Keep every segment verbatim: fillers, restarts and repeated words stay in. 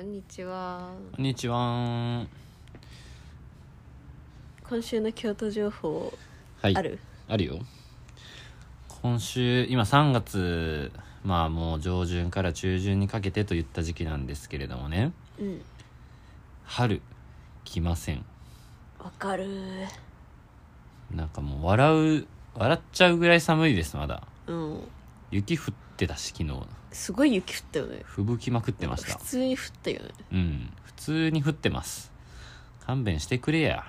んにちは。 こんにちは。 今週の京都情報、 はい、 あるあるよ。今週今さんがつ、まあもう上旬から中旬にかけてといった時期なんですけれどもね、 うん、 春来ません。 わかる。 なんかもう笑う笑っちゃうぐらい寒いです。まだうん、 雪降ってたし、昨日すごい雪降ったよね。 吹雪まくってました。 普通に降ったよね。 うん普通に降ってます。勘弁してくれや。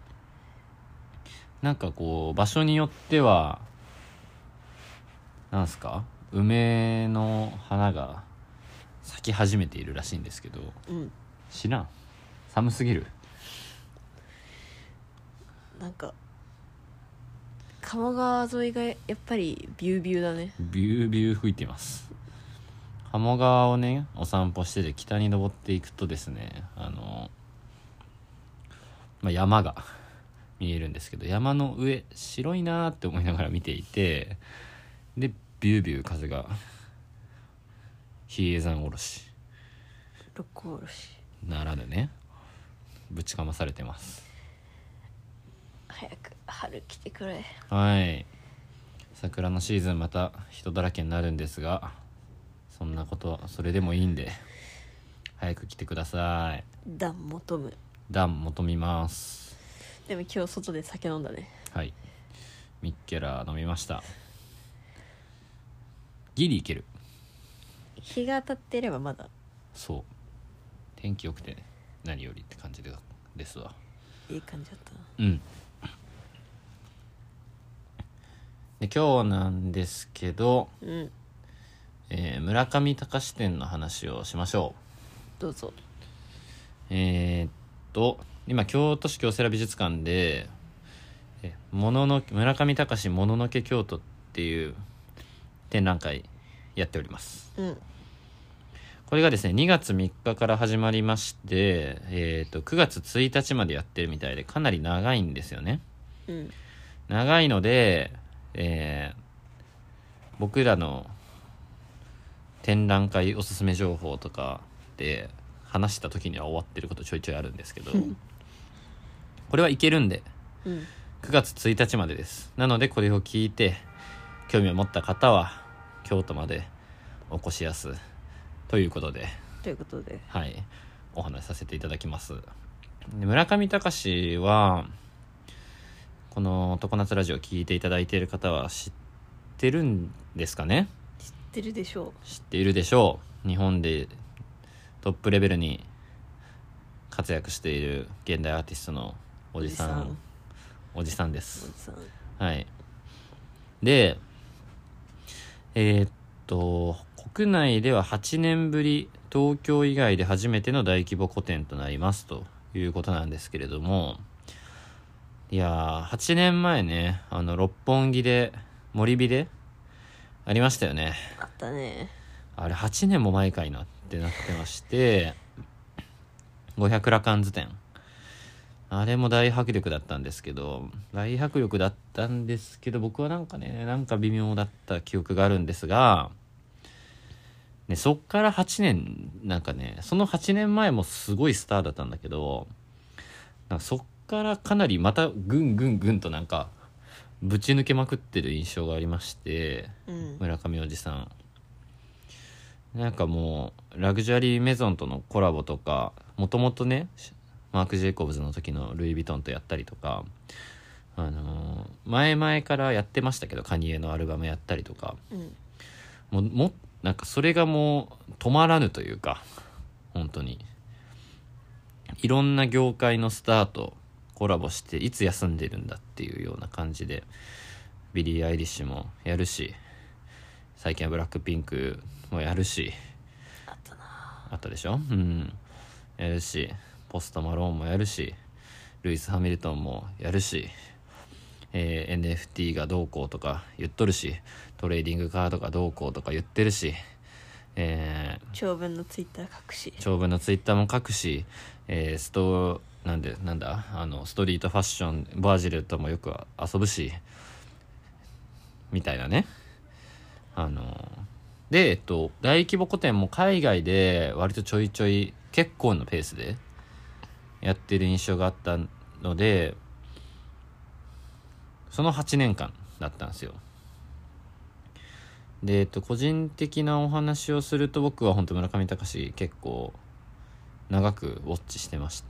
なんかこう場所によってはなんすか、梅の花が咲き始めているらしいんですけど、 うん、 知らん。寒すぎる。 なんか鴨川沿いがやっぱりビュービューだね。 ビュービュー吹いてます。鴨川をねお散歩してて北に登っていくとですね、あの、まあ、山が見えるんですけど、山の上白いなーって思いながら見ていて、でビュービュー風が比叡山おろし六甲おろしならぬねぶちかまされてます。 早く春来てくれ。 はい、桜のシーズンまた人だらけになるんですが、そんなことそれでもいいんで早く来てください。 暖求む。 暖求みます。 でも今日外で酒飲んだね。 はい、ミッケラ飲みました。ギリいける。 日が当たっていればまだ。 そう、天気良くて何よりって感じでですわ。 いい感じだったな。 うんで今日なんですけど、 うん、 えー村上隆展の話をしましょう。どうぞ。 えー、っと今京都市京セラ美術館でえものの村上隆もののけ京都っていう展覧会やっております。 うん、 これがですねにがつみっかから始まりまして、えー、っとくがつついたちまでやってるみたいで、かなり長いんですよね。 うん、 長いので、えー、僕らの展覧会おすすめ情報とかで話した時には終わってることちょいちょいあるんですけどこれはいけるんで、 うん、 くがつついたちまでです。なのでこれを聞いて興味を持った方は京都までお越しやすということでということで、 はいお話しさせていただきます。で村上隆はこの常夏ラジオを聞いていただいている方は知ってるんですかね。 知ってるでしょ知っているでしょう。日本でトップレベルに活躍している現代アーティストのおじさんおじさんでおす。 じさん。 はいでえー、っと国内でははちねんぶり、東京以外で初めての大規模個展となりますということなんですけれども、いやーはちねんまえね、あの六本木で森美でありましたよね。 あったね。 あれはちねんも前かいなってなってまして、五百羅漢図展、あれも大迫力だったんですけど大迫力だったんですけど僕はなんかねなんか微妙だった記憶があるんですが、ね、そっからはちねんなんかねそのはちねんまえもすごいスターだったんだけど、なんかそっからかなりまたぐんぐんぐんとなんかぶち抜けまくってる印象がありまして、 うん、 村上おじさんなんかもうラグジュアリーメゾンとのコラボとか、もともとねマーク・ジェイコブズの時のルイ・ヴィトンとやったりとか、あのー、前々からやってましたけどカニエのアルバムやったりとか、 うん、 もうもなんかそれがもう止まらぬというか、本当にいろんな業界のスターとコラボしていつ休んでるんだっていうような感じで、ビリー・アイリッシュもやるし、最近はブラックピンクもやるし、 あったな。 あったでしょ、うんやるし、ポストマローンもやるし、ルイス・ハミルトンもやるし、えー、エヌエフティー がどうこうとか言っとるし、トレーディングカードがどうこうとか言ってるし、えー、 長文のツイッター書くし、 長文のツイッターも書くし、えー、ストなんでなんだあのストリートファッションバージルともよく遊ぶしみたいなね。あのでえっと大規模個展も海外で割とちょいちょい結構のペースでやってる印象があったので、そのはちねんかんだったんですよ。で、えっと、個人的なお話をすると、僕は本当村上隆結構長くウォッチしてまして、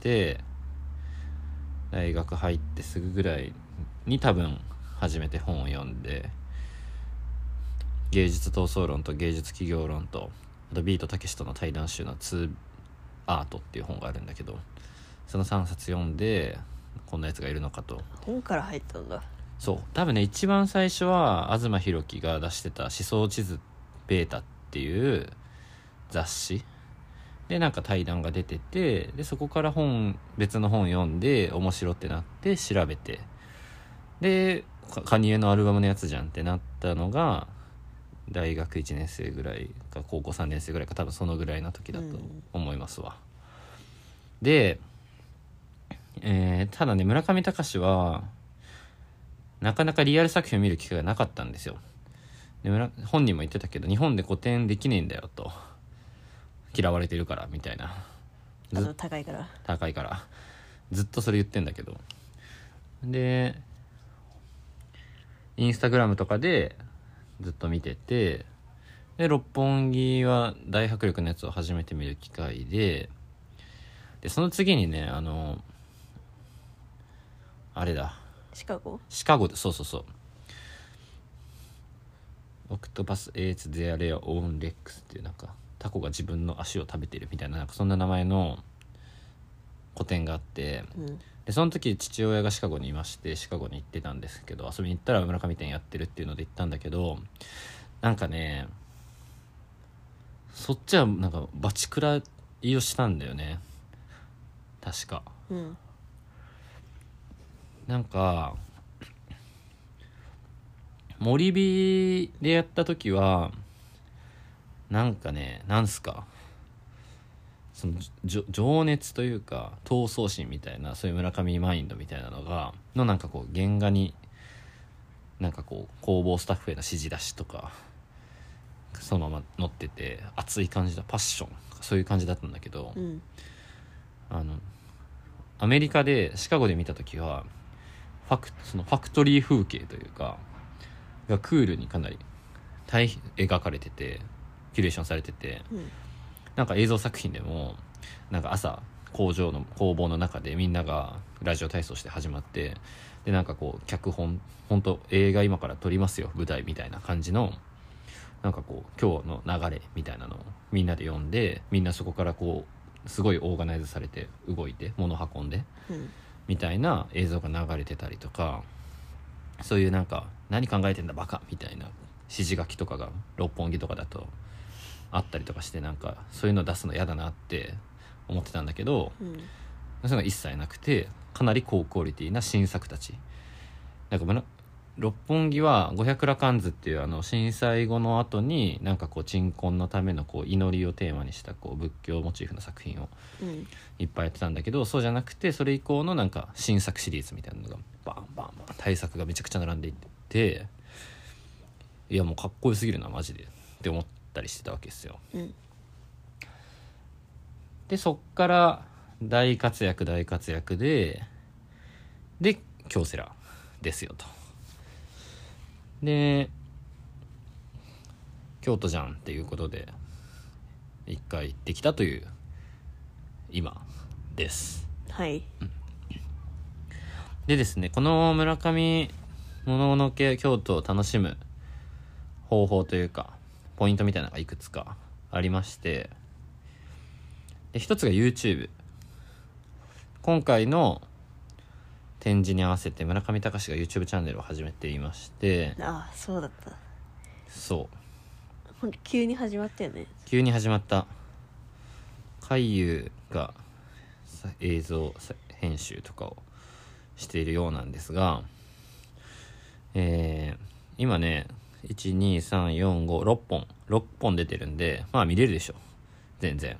大学入ってすぐぐらいに多分初めて本を読んで、芸術闘争論と芸術企業論と、あとビートたけしとの対談集のツーアートっていう本があるんだけど、そのさんさつ読んで、こんなやつがいるのかと。 本から入ったんだ。 そう多分ね、一番最初は東博樹が出してた思想地図ベータっていう雑誌でなんか対談が出てて、でそこから本別の本読んで面白ってなって調べて、でカニエのアルバムのやつじゃんってなったのが大学いちねん生ぐらいか高校さんねん生ぐらいか、多分そのぐらいの時だと思いますわ、うん、で、えー、ただね村上隆はなかなかリアル作品を見る機会がなかったんですよ。で村本人も言ってたけど、日本で個展できねえんだよと、嫌われてるからみたいな、 あと高いから高いからずっとそれ言ってんだけど、でインスタグラムとかでずっと見てて、で六本木は大迫力のやつを初めて見る機会で、でその次にね、あのあれだシカゴシカゴで、そうそうそう、オクトパスエーツゼアレアオーンレックスっていうなんかタコが自分の足を食べてるみたいな、なんかそんな名前の個展があって、うん、でその時父親がシカゴにいまして、シカゴに行ってたんですけど、遊びに行ったら村上店やってるっていうので行ったんだけど、なんかねそっちはなんかバチクラいをしたんだよね確か、うん、なんか森火でやった時はなんかね、なんすかその情熱というか闘争心みたいな、そういう村上マインドみたいなのがのなんかこう原画になんかこう工房スタッフへの指示出しとかそのまま載ってて、熱い感じだ、パッションそういう感じだったんだけど、うん、あのアメリカでシカゴで見た時はファクそのファクトリー風景というかがクールにかなり大描かれてて、キュレーションされてて、うん、なんか映像作品でもなんか朝工場の工房の中でみんながラジオ体操して始まって、でなんかこう脚本、本当映画今から撮りますよ舞台みたいな感じのなんかこう今日の流れみたいなのをみんなで読んで、みんなそこからこうすごいオーガナイズされて動いて物運んで、うん、みたいな映像が流れてたりとか、そういうなんか何考えてんだバカみたいな指示書きとかが六本木とかだとあったりとかして、なんかそういうの出すの嫌だなって思ってたんだけど、うん、そういうのが一切なくて、かなり高クオリティな新作たちなんか六本木は五百羅漢図っていうあの震災後の後になんかこう鎮魂のためのこう祈りをテーマにしたこう仏教モチーフの作品をいっぱいやってたんだけど、うん、そうじゃなくてそれ以降のなんか新作シリーズみたいなのがバンバンバン大作がめちゃくちゃ並んでいってて、いやもうかっこよすぎるなマジでって思ったりしてたわけですよ、うん、でそっから大活躍大活躍でで京セラですよと。で京都じゃんっていうことで一回行ってきたという今です。 はい、 うん、でですね、この村上もののけ京都を楽しむ方法というかポイントみたいなのがいくつかありまして、で一つが YouTube。 今回の展示に合わせて村上隆が YouTube チャンネルを始めていまして、 ああそうだった、 そう急に始まったよね。 急に始まった。海遊が映像編集とかをしているようなんですが、えー、今ねいちにさんよんごろっぽんろっぽん出てるんで、まあ見れるでしょ全然。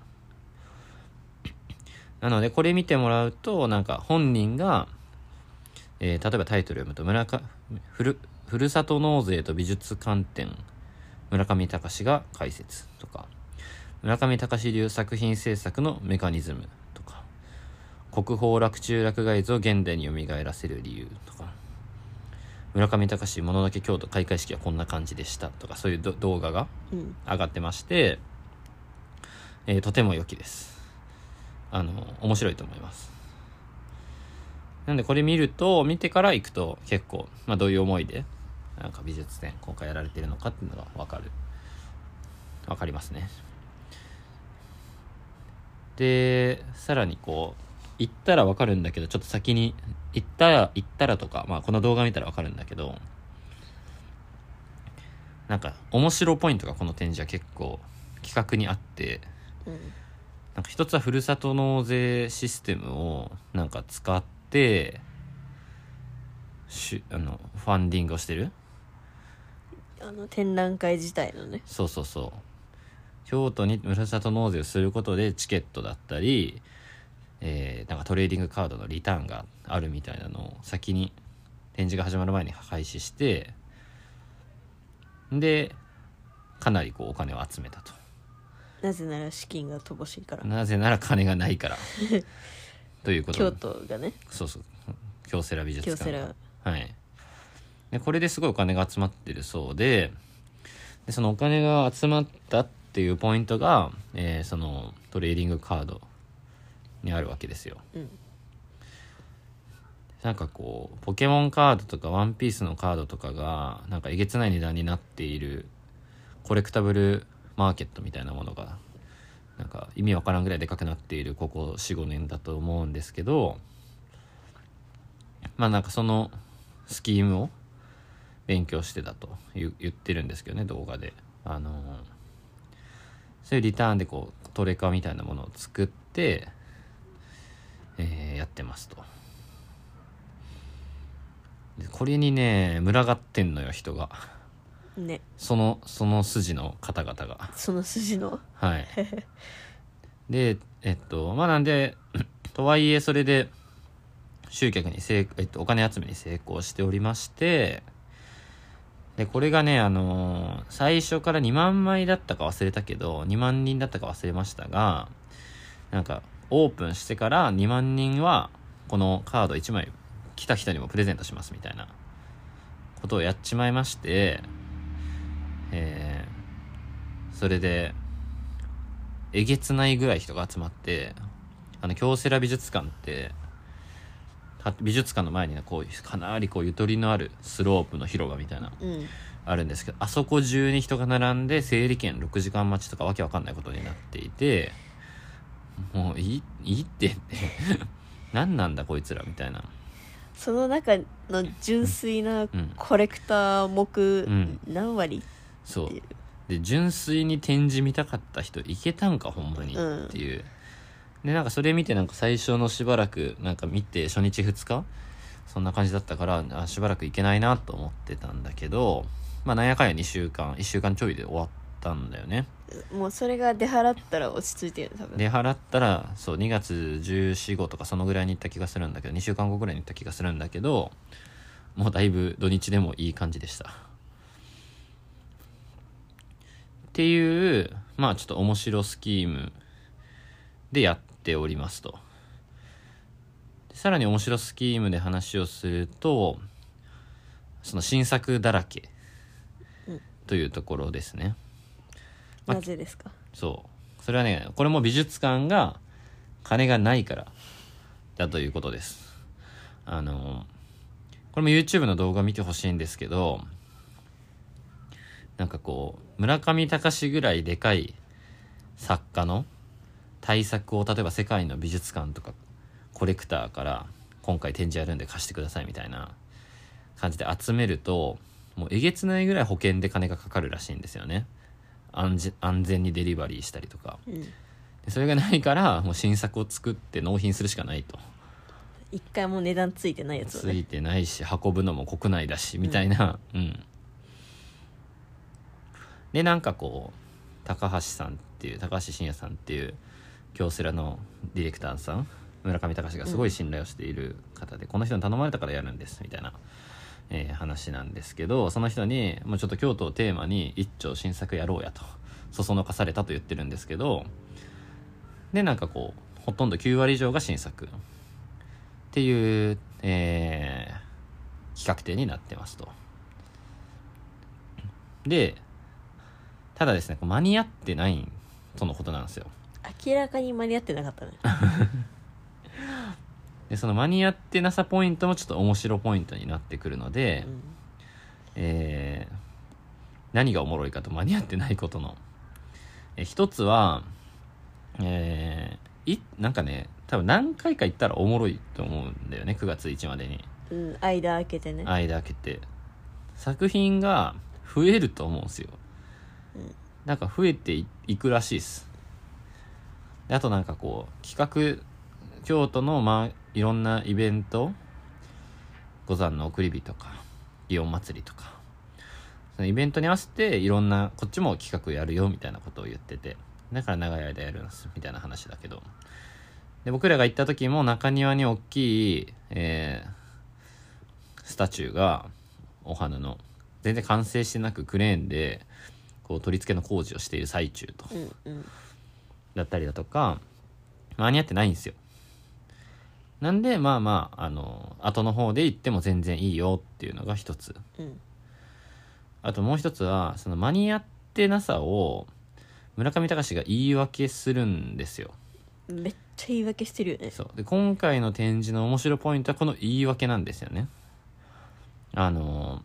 なのでこれ見てもらうとなんか本人が、えー、例えばタイトル読むと村かふるふるさと納税と美術観点村上隆が解説とか、 村上隆流作品制作のメカニズムとか、国宝洛中洛外図を現代に蘇らせる理由とか、村上隆もののけ京都開会式はこんな感じでしたとか、そういう動画が上がってまして、うん、えー、とても良きです。あの面白いと思います。なんでこれ見ると見てから行くと結構、まあ、どういう思いでなんか美術展今回やられてるのかっていうのが分かる分かりますね。でさらにこう行ったら分かるんだけど、ちょっと先に行ったら行ったらとか、まあこの動画見たら分かるんだけど、なんか面白ポイントがこの展示は結構企画にあって、うん、なんか一つはふるさと納税システムをなんか使ってしあのファンディングをしてる、 あの展覧会自体のね。 そうそうそう、京都にふるさと納税をすることでチケットだったり、えー、なんかトレーディングカードのリターンがあるみたいなのを先に展示が始まる前に開始して、でかなりこうお金を集めたと。 なぜなら資金が乏しいから。 なぜなら金がないからということ。 京都がね。 そうそう、京セラ美術館。 京セラ。 はい。でこれですごいお金が集まってるそうで、でそのお金が集まったっていうポイントが、えー、そのトレーディングカードにあるわけですよ。うん、なんかこうポケモンカードとかワンピースのカードとかがなんかえげつない値段になっているコレクタブルマーケットみたいなものがなんか意味わからんぐらいでかくなっているここ よん,ご 年だと思うんですけど、まあなんかそのスキームを勉強してたと言ってるんですけどね、動画で。あのー、そういうリターンでこうトレカみたいなものを作って、えー、やってますと。でこれにね群がってんのよ人がね、そのその筋の方々が、 その筋のはいでえっとまあなんでとはいえそれで集客に成、えっと、お金集めに成功しておりまして、でこれがねあのー、最初からにまんまいだったか忘れたけどにまんにんだったか忘れましたが、なんかオープンしてからにまんにんはこのカードいちまい来た人にもプレゼントしますみたいなことをやっちまいまして、えー、それでえげつないぐらい人が集まって、あの京セラ美術館って美術館の前にねこうかなりこうゆとりのあるスロープの広場みたいな、うん、あるんですけど、あそこ中に人が並んで整理券ろくじかん待ちとかわけわかんないことになっていて、もういいいいってって何なんだこいつらみたいな。 その中の純粋なコレクター目何割、うん、 そうで純粋に展示見たかった人いけたんかほんまにっていう、うんでなんかそれ見てなんか最初のしばらくなんか見て初日ふつかそんな感じだったからあしばらくいけないなと思ってたんだけど、まあなんやかんやにしゅうかんいっしゅうかんちょいで終わったんだよね。 もうそれが出払ったら落ち着いてる多分。 出払ったらそうにがつじゅうよっかとかそのぐらいに行った気がするんだけどにしゅうかんごぐらいに行った気がするんだけど、もうだいぶ土日でもいい感じでしたっていうまあちょっと面白スキームでやってておりますと。さらに面白スキームで話をするとその新作だらけというところですね、 うんまあ、なぜですか。 そうそれはねこれも美術館が金がないからだということです。あのこれも YouTube の動画見てほしいんですけど、なんかこう村上隆ぐらいでかい作家の対策を例えば世界の美術館とかコレクターから今回展示やるんで貸してくださいみたいな感じで集めるともうえげつないぐらい保険で金がかかるらしいんですよね。安, 安全にデリバリーしたりとか、うん、でそれがないからもう新作を作って納品するしかないと。 一回も値段ついてないやつを、ね、 ついてないし運ぶのも国内だしみたいな、うん、うん、でなんかこう高橋さんっていう高橋真也さんっていう京セラのディレクターさん村上隆がすごい信頼をしている方で、うん、この人に頼まれたからやるんですみたいな、えー、話なんですけど、その人にもうちょっと京都をテーマに一丁新作やろうやとそそのかされたと言ってるんですけど、でなんかこうほとんどきゅうわり以上が新作っていう、えー、企画展になってますと。でただですね、間に合ってないとのことなんですよ。 明らかに間に合ってなかったねでその間に合ってなさポイントもちょっと面白ポイントになってくるので、 うんえー、何がおもろいかと間に合ってないことの、えー、一つは、えー、いなんかね多分何回か行ったらおもろいと思うんだよね。くがつついたちまでにうん、間空けてね。 間空けて作品が増えると思うんですよ、 うん、 なんか増えて い, いくらしいです。であとなんかこう企画京都のまあいろんなイベント、五山の送り火とか祇園祭りとかそのイベントに合わせていろんなこっちも企画やるよみたいなことを言ってて、だから長い間やるんですみたいな話だけど、で僕らが行った時も中庭に大きい、えー、スタチューがお花の全然完成してなくクレーンでこう取り付けの工事をしている最中と、 うんうん、 だったりだとか間に合ってないんですよ。なんでまあまああの後の方で行っても全然いいよっていうのが一つ、 うん、 あともう一つはその間に合ってなさを村上隆が言い訳するんですよ。 めっちゃ言い訳してるよね。 そうで今回の展示の面白いポイントはこの言い訳なんですよね。あの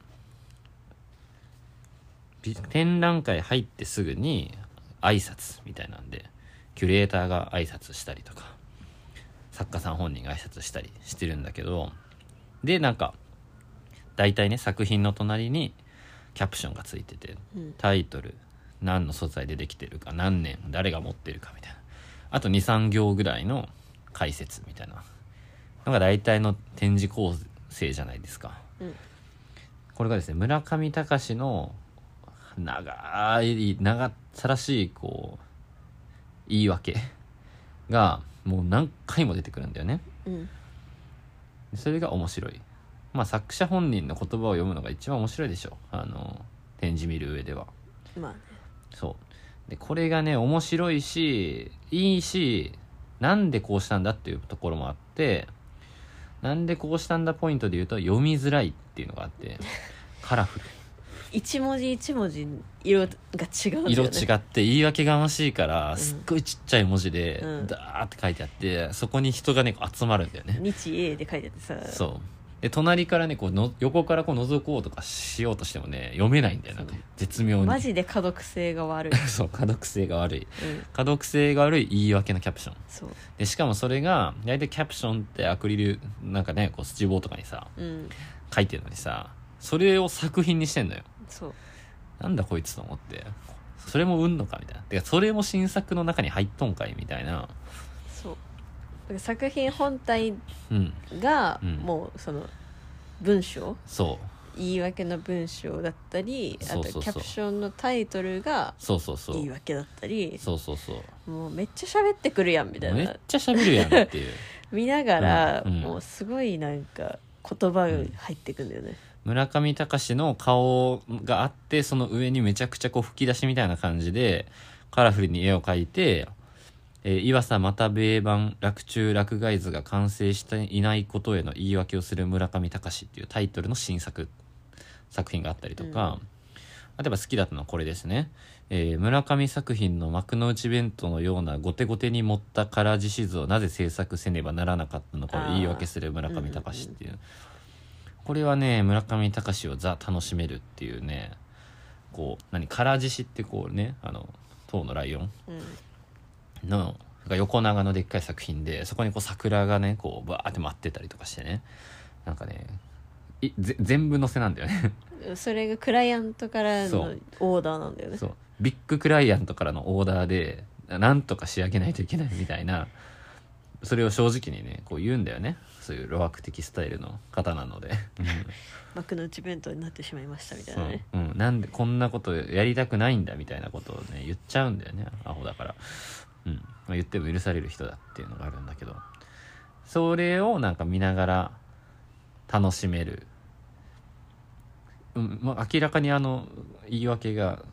展覧会入ってすぐに挨拶みたいなんでキュレーターが挨拶したりとか作家さん本人が挨拶したりしてるんだけど、でなんか大体ね作品の隣にキャプションがついてて、 うん、 タイトル何の素材でできてるか何年誰が持ってるかみたいな、あと にさん行ぐらいの解説みたいなのが大体の展示構成じゃないですか、 うん、 これがですね村上隆の長い長さらしいこう言い訳がもう何回も出てくるんだよね、 うん、 それが面白い。まあ作者本人の言葉を読むのが一番面白いでしょ、あの展示見る上では。 まあね、 そうでこれがね面白いしいいし、なんでこうしたんだっていうところもあって、なんでこうしたんだポイントで言うと読みづらいっていうのがあってカラフル一文字一文字色が違うんだよね。 色違って言い訳がましいからすっごいちっちゃい文字でうんダーって書いてあって、そこに人がねこう集まるんだよね。 日英で書いてあってさ、 そうで隣からねこうの横からこう覗こうとかしようとしてもね読めないんだよ、なんか絶妙にマジで可読性が悪いそう可読性が悪いうん可読性が悪い言い訳のキャプションそう、 で、しかもそれが大体キャプションってアクリルなんかねこうスチボーとかにさうん、 書いてるのにさ、それを作品にしてんのよ。 そう、 なんだこいつと思って、それもうんのかみたいな、てかそれも新作の中に入っとんかいみたいな。 そうだから作品本体うんがうんもうその文章、 そう言い訳の文章だったり、あそうそうそうとキャプションのタイトルがそうそうそう言い訳だったり、 そうそうそうもうめっちゃ喋ってくるやんみたいめっな、 ちゃ喋るやんっていう見ながら、 うんうんもうすごいなんか言葉が入ってくんだよね、 村上隆の顔があって、その上にめちゃくちゃこう吹き出しみたいな感じでカラフルに絵を描いて、えー、岩佐又兵衛版洛中洛外図が完成していないことへの言い訳をする村上隆っていうタイトルの新作作品があったりとか、うん、例えば好きだったのはこれですね、えー、村上作品の幕の内弁当のようなゴテゴテに盛った唐獅子図をなぜ制作せねばならなかったのかを言い訳する村上隆っていう、うんうん、これはね村上隆をザ楽しめるっていうね、こう何唐獅子ってこうねあの唐のライオンの、うん、横長のでっかい作品で、そこにこう桜がねこうバーって舞ってたりとかしてね、なんかねいぜ全部載せなんだよねそれがクライアントからのオーダーなんだよね。 そうビッグクライアントからのオーダーでなんとか仕上げないといけないみたいな、それを正直にねこう言うんだよね、そういう路悪的スタイルの方なので、うん、 幕の内弁当になってしまいましたみたいなね、 うん、なんでこんなことやりたくないんだみたいなことをね言っちゃうんだよね、アホだから、うんまあ、言っても許される人だっていうのがあるんだけど、それをなんか見ながら楽しめる、うんまあ、明らかにあの言い訳が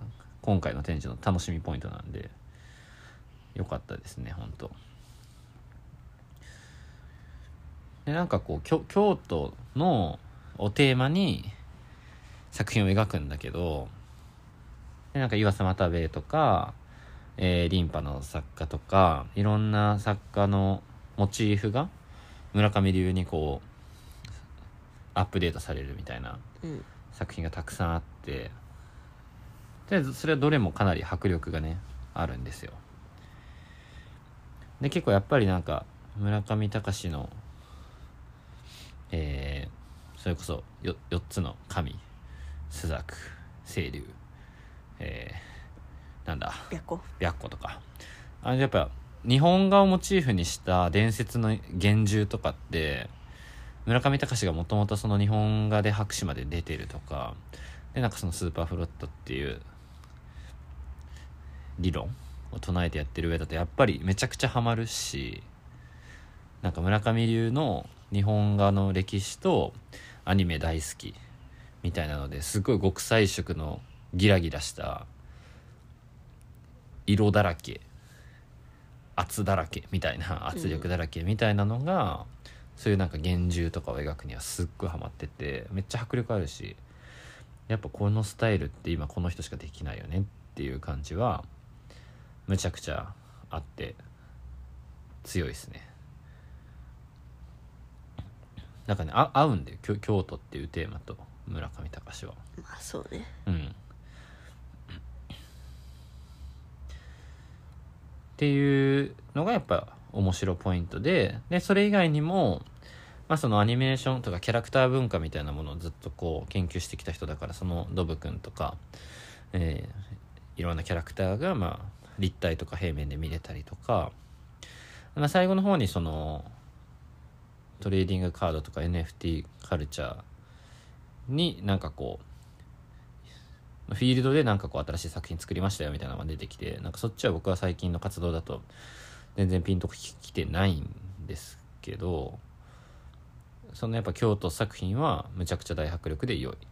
今回の展示の楽しみポイントなんでよかったですね本当。でなんかこう京京都のをテーマに作品を描くんだけど、でなんか岩佐又兵衛とか、えー、リンパの作家とかいろんな作家のモチーフが村上流にこうアップデートされるみたいな作品がたくさんあって、でそれはどれもかなり迫力がねあるんですよ。で結構やっぱりなんか村上隆のえー、それこそ よ, よっつの神朱雀清流、えー、なんだ白虎白虎とか、あのやっぱ日本画をモチーフにした伝説の幻獣とかって村上隆がもともとその日本画で博士まで出てるとかで、なんかそのスーパーフロットっていう理論を唱えてやってる上だとやっぱりめちゃくちゃハマるし、なんか村上流の日本画の歴史とアニメ大好きみたいなのですごい極彩色のギラギラした色だらけ圧だらけみたいな圧力だらけみたいなのが、うん、そういうなんか幻獣とかを描くにはすっごいハマっててめっちゃ迫力あるし、やっぱこのスタイルって今この人しかできないよねっていう感じはむちゃくちゃあって強いですね。なんかねあ合うんだよ京都っていうテーマと村上隆は。 まあそうね。 うんっていうのがやっぱ面白いポイントで、でそれ以外にも、まあ、そのアニメーションとかキャラクター文化みたいなものをずっとこう研究してきた人だから、そのドブくんとか、えー、いろんなキャラクターがまあ立体とか平面で見れたりとか、まあ、最後の方にそのトレーディングカードとか エヌエフティー カルチャーになんかこうフィールドでなんかこう新しい作品作りましたよみたいなのが出てきて、なんかそっちは僕は最近の活動だと全然ピンときてないんですけど、そのやっぱ京都作品はむちゃくちゃ大迫力で良い。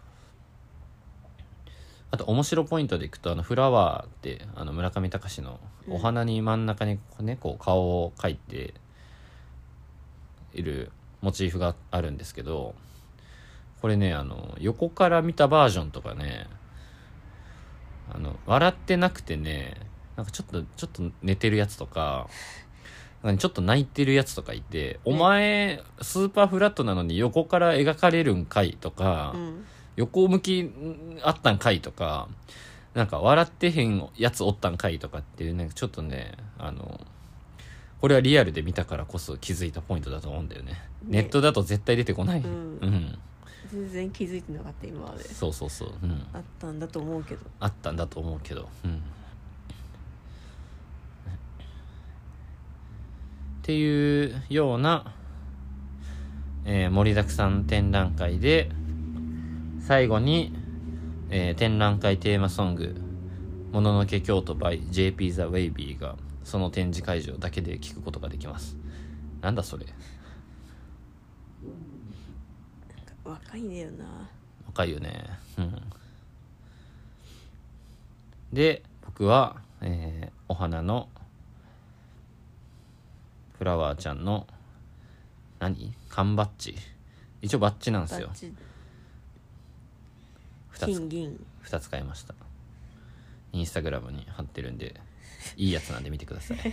あと面白ポイントでいくと、あのフラワーってあの村上隆のお花に真ん中にねこう顔を描いているモチーフがあるんですけど、これねあの横から見たバージョンとかね、あの笑ってなくてね、なんかちょっとちょっと寝てるやつとか、なんかちょっと泣いてるやつとかいて、ね、お前スーパーフラットなのに横から描かれるんかいとか、うん、横向きあったんかいとか、なんか笑ってへんやつおったんかいとかっていうね、ちょっとねあのこれはリアルで見たからこそ気づいたポイントだと思うんだよね。ね、ネットだと絶対出てこない、うん、うん、 全然気づいてなかった今まで。 そうそうそう、うん、 あったんだと思うけどあったんだと思うけど、うん、っていうような、えー、盛りだくさん展覧会で、最後に、えー、展覧会テーマソングもののけ京都 by ジェーピー The Wavy がその展示会場だけで聴くことができます。なんだそれ。 若いんだよな。 若いよね。うん。で僕は、えー、お花のフラワーちゃんの何缶バッジ、一応バッジなんですよ。ふたつ金銀ふたつ買いました。インスタグラムに貼ってるんでいいやつなんで見てください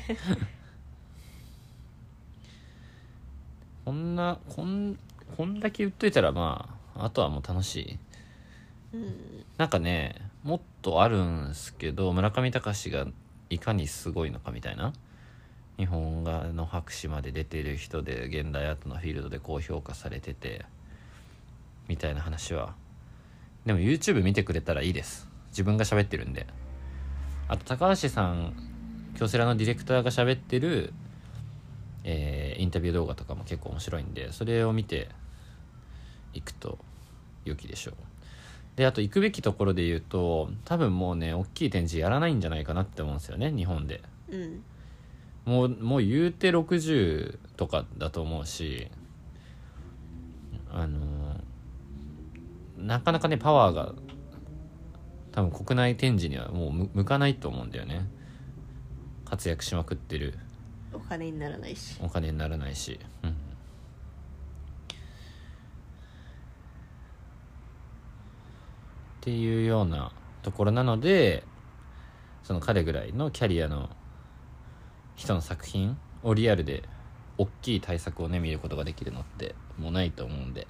こんなこんこんだけ売っといたらまああとはもう楽しい、うん、なんかねもっとあるんすけど、村上隆がいかにすごいのかみたいな、日本画の博士まで出てる人で現代アートのフィールドで高評価されててみたいな話は、でも YouTube 見てくれたらいいです。自分が喋ってるんで。あと高橋さん、京セラのディレクターが喋ってる、えー、インタビュー動画とかも結構面白いんで、それを見ていくと良きでしょう。であと行くべきところで言うと、多分もうね大きい展示やらないんじゃないかなって思うんですよね、日本で。うん、もうもう言うてろくじゅうとかだと思うし、あのー、なかなかねパワーが多分国内展示にはもう向向かないと思うんだよね。活躍しまくってる。 お金にならないしお金にならないし、うん、っていうようなところなので、その彼ぐらいのキャリアの人の作品をリアルで大きい大作をね見ることができるのってもうないと思うんで。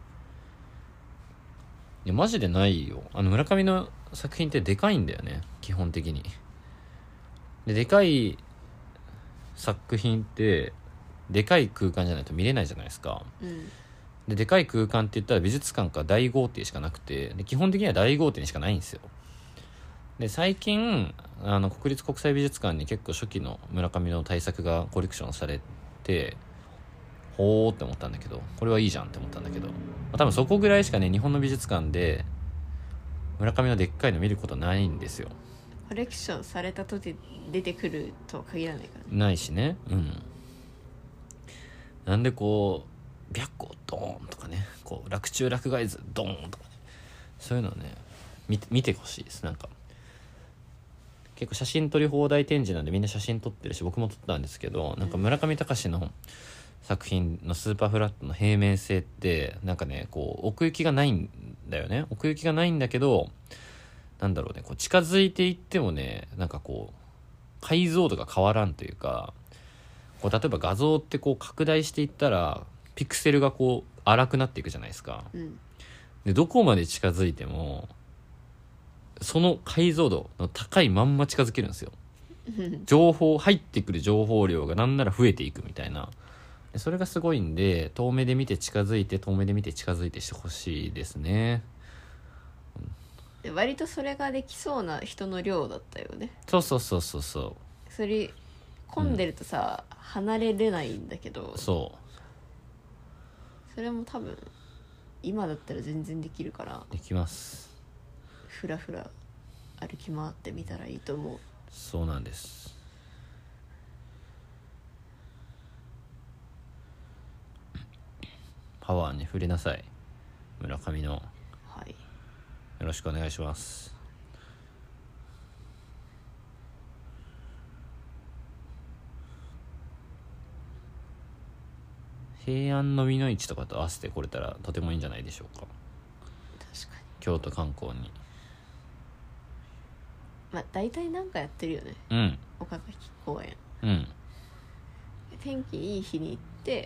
いやマジでないよ。あの村上の作品ってでかいんだよね、基本的に。ででかい作品ってでかい空間じゃないと見れないじゃないですか。 うんででかい空間って言ったら美術館か大豪邸しかなくて、で基本的には大豪邸にしかないんですよ。で最近あの国立国際美術館に結構初期の村上の大作がコレクションされて、ほーって思ったんだけど、これはいいじゃんって思ったんだけど、まあ、多分そこぐらいしかね日本の美術館で村上のでっかいの見ることないんですよ。 コレクションされたとて出てくるとは限らないからね。 ないしね。うんなんでこう白虎ドーンとかね、こう洛中洛外図ドーンとかね、そういうのをね見て見てほしいです。なんか結構写真撮り放題展示なんでみんな写真撮ってるし、僕も撮ったんですけど、なんか村上隆の作品のスーパーフラットの平面性ってなんかねこう奥行きがないんだよね。奥行きがないんだけど、なんだろうね、こう近づいていってもねなんかこう解像度が変わらんというか、こう例えば画像ってこう拡大していったらピクセルがこう荒くなっていくじゃないですか。 うんでどこまで近づいてもその解像度の高いまんま近づけるんですよ。情報入ってくる情報量がなんなら増えていくみたいな。でそれがすごいんで、遠目で見て近づいて遠目で見て近づいてしてほしいですね。 で割とそれができそうな人の量だったよね。 そうそうそうそうそそれ混んでるとさ、離れれないんだけど、 うそそれも多分今だったら全然できるからうできます。 ふらふら歩き回ってみたらいいと思う。 そうなんです。パワーに触れなさい、村上の。 はい、 よろしくお願いします。平安の美の市とかと合わせてこれたらとてもいいんじゃないでしょうか。 確かに。 京都観光に。 まあ大体なんかやってるよね、 うん岡崎公園。 うん天気いい日に行って、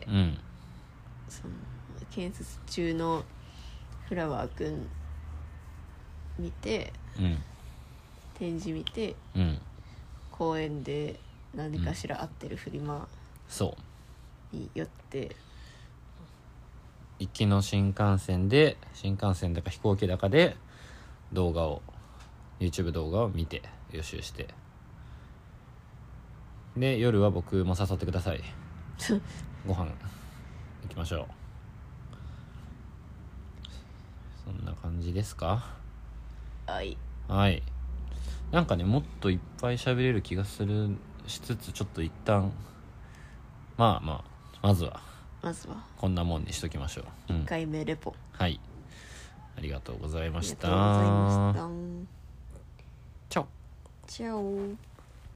うんその建設中のフラワーくん見て、 うん展示見て、 うん公園で何かしら合ってるフリマそうに寄って、 行きの新幹線で新幹線だか飛行機だかで動画を YouTube 動画を見て予習して、で夜は僕も誘ってください。ご飯行きましょう。そんな感じですか。 はいはい。なんかねもっといっぱい喋れる気がするしつつ、ちょっと一旦まあまあまずはまずはこんなもんにしときましょう。うんいっかいめレポ、 はい、ありがとうございました。 ありがとうございました。 チャオ。 チャオ。